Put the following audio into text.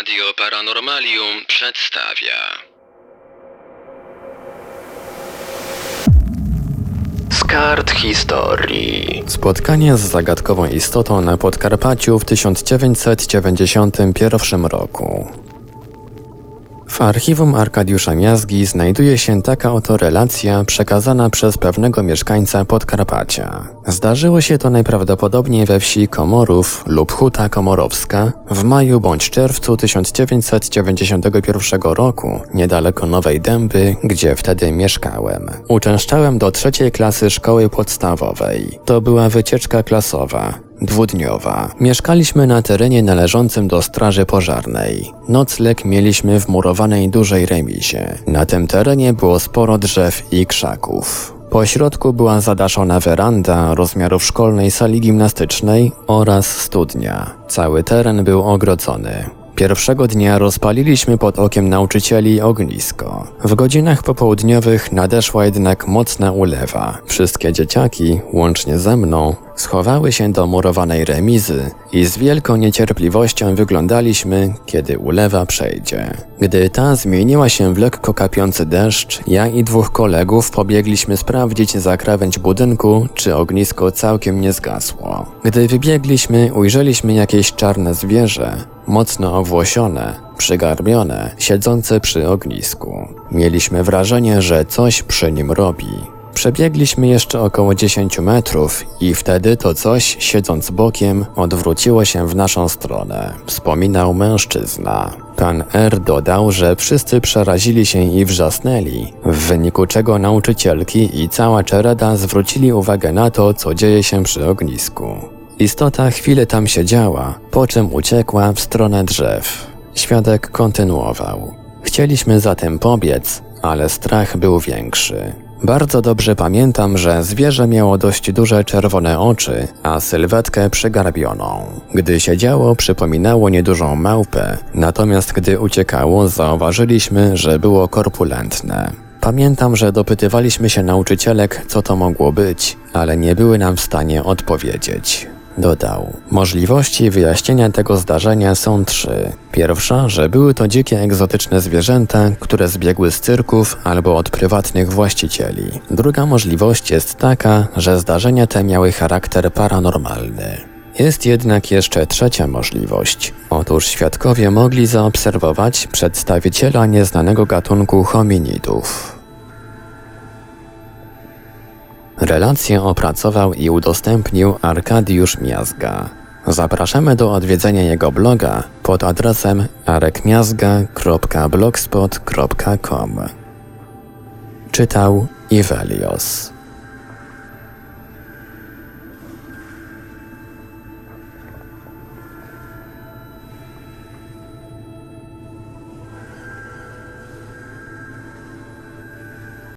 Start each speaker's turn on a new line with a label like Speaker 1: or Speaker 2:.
Speaker 1: Radio Paranormalium przedstawia Z kart historii. Spotkanie z zagadkową istotą na Podkarpaciu w 1991 roku. W archiwum Arkadiusza Miazgi znajduje się taka oto relacja przekazana przez pewnego mieszkańca Podkarpacia. Zdarzyło się to najprawdopodobniej we wsi Komorów lub Huta Komorowska w maju bądź czerwcu 1991 roku, niedaleko Nowej Dęby, gdzie wtedy mieszkałem. Uczęszczałem do 3. klasy szkoły podstawowej. To była wycieczka klasowa. Dwudniowa. Mieszkaliśmy na terenie należącym do straży pożarnej. Nocleg mieliśmy w murowanej dużej remizie. Na tym terenie było sporo drzew i krzaków. Po środku była zadaszona weranda rozmiarów szkolnej sali gimnastycznej oraz studnia. Cały teren był ogrodzony. Pierwszego dnia rozpaliliśmy pod okiem nauczycieli ognisko. W godzinach popołudniowych nadeszła jednak mocna ulewa. Wszystkie dzieciaki, łącznie ze mną, schowały się do murowanej remizy i z wielką niecierpliwością wyglądaliśmy, kiedy ulewa przejdzie. Gdy ta zmieniła się w lekko kapiący deszcz, ja i 2 kolegów pobiegliśmy sprawdzić za krawędź budynku, czy ognisko całkiem nie zgasło. Gdy wybiegliśmy, ujrzeliśmy jakieś czarne zwierzę, mocno owłosione, przygarbione, siedzące przy ognisku. Mieliśmy wrażenie, że coś przy nim robi. Przebiegliśmy jeszcze około 10 metrów i wtedy to coś, siedząc bokiem, odwróciło się w naszą stronę. Wspominał mężczyzna. Pan R. dodał, że wszyscy przerazili się i wrzasnęli, w wyniku czego nauczycielki i cała czereda zwrócili uwagę na to, co dzieje się przy ognisku. Istota chwilę tam siedziała, po czym uciekła w stronę drzew. Świadek kontynuował. Chcieliśmy zatem pobiec, ale strach był większy. Bardzo dobrze pamiętam, że zwierzę miało dość duże czerwone oczy, a sylwetkę przygarbioną. Gdy siedziało, przypominało niedużą małpę, natomiast gdy uciekało, zauważyliśmy, że było korpulentne. Pamiętam, że dopytywaliśmy się nauczycielek, co to mogło być, ale nie były nam w stanie odpowiedzieć. Dodał. Możliwości wyjaśnienia tego zdarzenia są 3. Pierwsza, że były to dzikie egzotyczne zwierzęta, które zbiegły z cyrków albo od prywatnych właścicieli. Druga możliwość jest taka, że zdarzenia te miały charakter paranormalny. Jest jednak jeszcze 3. możliwość. Otóż świadkowie mogli zaobserwować przedstawiciela nieznanego gatunku hominidów. Relację opracował i udostępnił Arkadiusz Miazga. Zapraszamy do odwiedzenia jego bloga pod adresem arekmiazga.blogspot.com. Czytał Ivelios.